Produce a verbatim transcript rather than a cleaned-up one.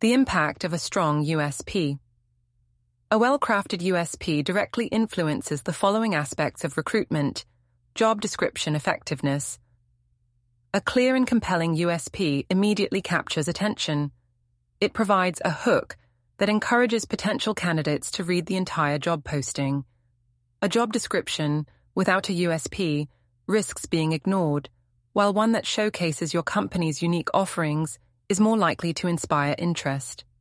The impact of a strong U S P. A well-crafted U S P directly influences the following aspects of recruitment: job description effectiveness. A clear and compelling U S P immediately captures attention. It provides a hook that encourages potential candidates to read the entire job posting. A job description without a U S P risks being ignored, while one that showcases your company's unique offerings is more likely to inspire interest.